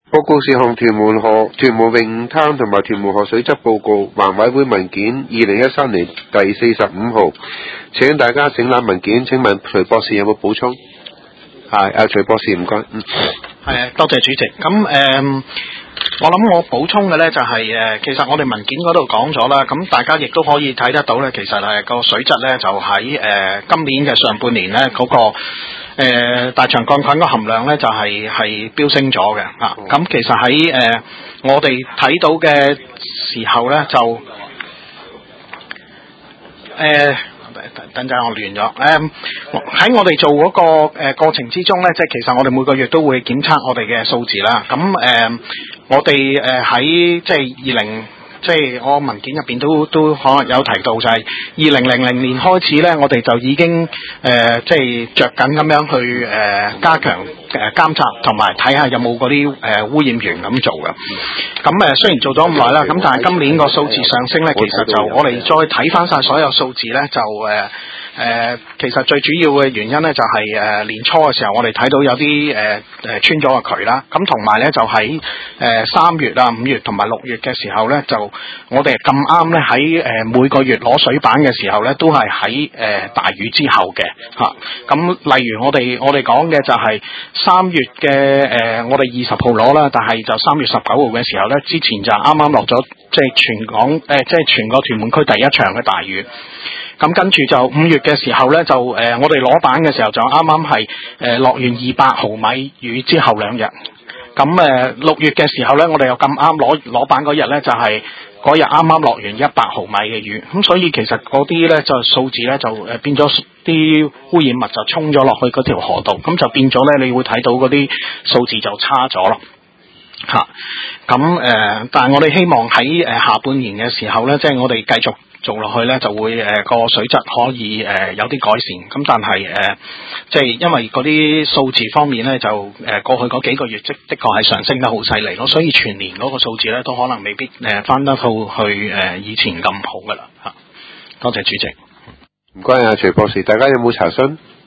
報告事項：屯門泳灘同埋屯門河水質報告，環委會文件2013年第45號。請大家整覽文件。請問徐博士有冇補充？係徐博士，唔該。 係，多謝主席。咁我諗我補充嘅呢就係其實我哋文件嗰度講咗啦，咁大家亦都可以睇得到呢，其實係個水質呢，就喺今年嘅上半年呢嗰個大腸桿菌個含量呢，就係飆升咗嘅啊。咁其實喺我哋睇到嘅時候呢，就等陣我亂咗。喺我哋做嗰個過程之中呢，即係其實我哋每個月都會檢測我哋嘅數字啦。咁我哋喺即係我文件入邊都可能有提到，就係2000年開始呢，我哋就已經即係着緊咁樣去加強監察同埋睇下有冇嗰啲污染源咁做嘅。咁雖然做咗咁耐啦，咁但係今年個數字上升呢，其實就我哋再睇翻晒所有數字呢，就其實最主要嘅原因呢，就係年初嘅時候我哋睇到有啲穿咗個渠啦，咁同埋呢，就喺3月啊、5月同埋6月嘅時候呢，就我哋咁啱呢，喺每個月攞水板嘅時候呢，都係喺大雨之後嘅嚇。咁例如我哋講嘅就係3月嘅我哋20號攞啦，但係就3月19號嘅時候呢，之前就啱啱落咗即係全港即係全個屯門區第一場嘅大雨。咁跟住就5月嘅時候呢，就我哋攞板嘅時候就啱啱係落完200毫米雨之後2日。咁6月嘅時候呢，我哋又咁啱攞板嗰日呢，就係嗰日啱啱落完100毫米嘅雨。咁所以其實嗰啲呢，就數字呢，就變咗啲污染物就沖咗落去嗰條河道，咁就變咗呢，你會睇到嗰啲數字就差咗咯。咁但係我哋希望喺下半年嘅時候呢，即係我哋繼續做落去呢，就會個水質可以有啲改善。咁但係即係因為嗰啲數字方面呢，就過去嗰幾個月的確係上升得好犀利咯，所以全年嗰個數字呢，都可能未必翻得到去以前咁好噶啦嚇。多謝主席。 唔該徐博士，大家有冇查詢？